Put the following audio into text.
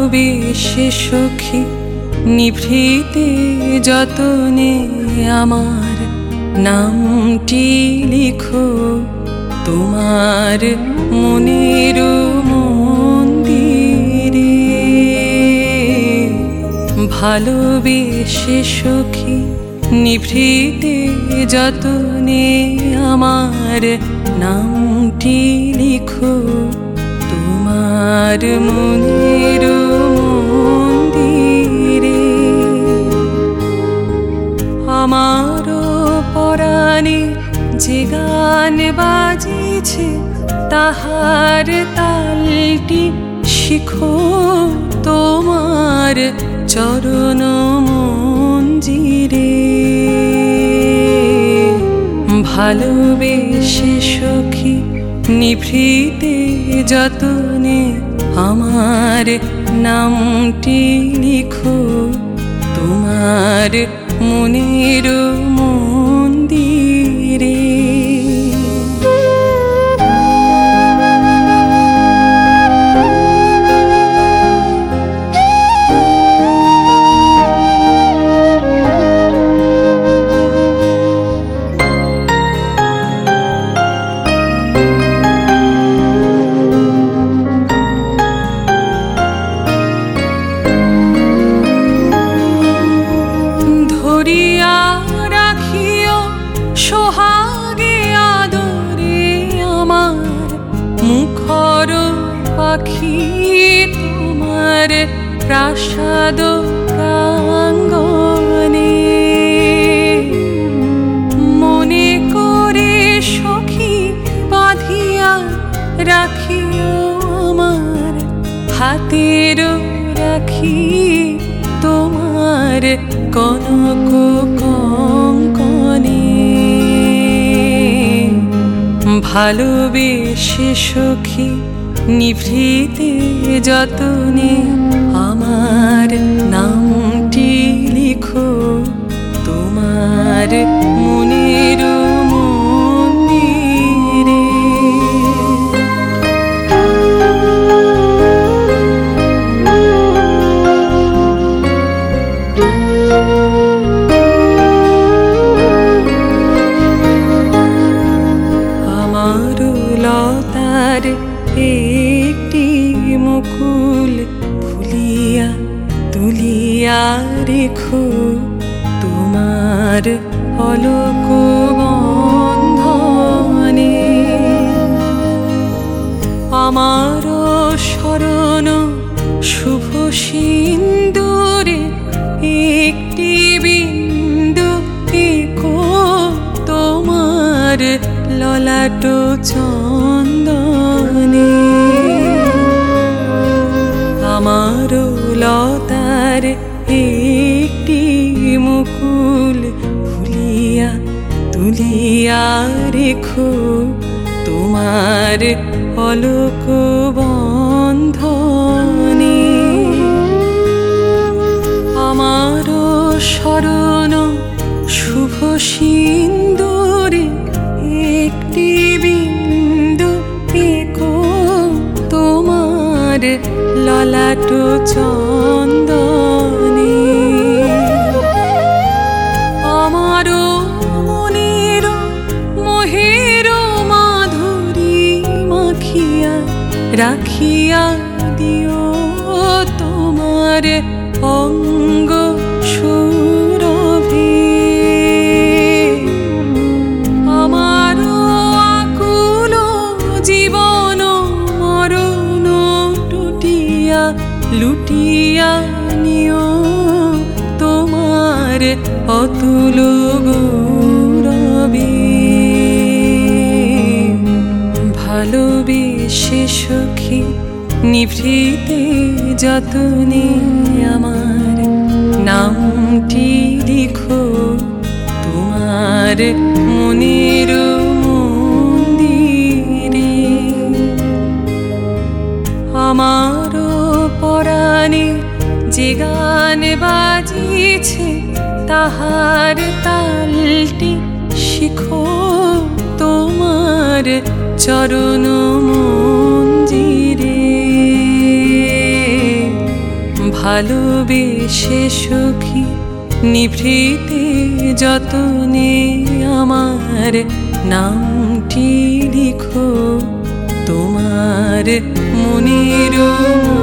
ভালোবেসে সখী নিভৃতে যতনে আমার নামটি লিখো তোমার মনের মন্দিরে। ভালোবেসে সখী নিভৃতে যতনে আমার নামটি লিখো তোমার মনের মন্দিরে। আমার পরাণে যে গান বাজিছে তাহার তালটি শিখো তোমার চরণ মঞ্জিরে। ভালোবেসে সখী নিভৃতে যতনে আমার নামটি লিখো তোমার মনের মন্দিরে। ধরিয়া রাখিও সোহাগে আদরে আমার মুখর পাখি তোমার প্রাসাদ প্রাঙ্গণে। মনে করে সখী বাঁধিয়া রাখিও আমার হাতের রাখি তোমার কনক কঙ্কণে। ভালোবেসে সখী নিভৃতে যতনে আমার নামটি লিখো তোমার মনের মন্দিরে। আমার লতার একটি মুকুল ফুলিয়া তুলিয়া রেখো তোমার অলক বন্ধনে। আমার শরণ শুভ সিন্দুরে একটি বিন্দু একো তোমার ললাট চন্দনে। আমার লতার একটি মুকুল ফুলিয়া তুলিয়া রেখো তোমার অলক বন্ধনে। আমার শরণ শুভ সিন্দুরে একটি বিন্দু একো তোমার ললাট চন্দনে। আমার মনের মোহের মাধুরী মাখিয়া রাখিয়া দিও তোমার অঙ্গ সুরভি। আমার আকুল জীবন মরণ টুটিয়া লুটিয়া নিও তোমার অতুল গৌরবে। ভালোবেসে সখী নিভৃতে যতনে আমার নামটি লিখো তোমার মনের মন্দিরে। আমার পরাণে যে গান বাজিছে তাহার তালটি শিখো তোমার চরণ মঞ্জিরে। ভালোবেসে সখী নিভৃতে যতনে আমার নামটি লিখো তোমার মনের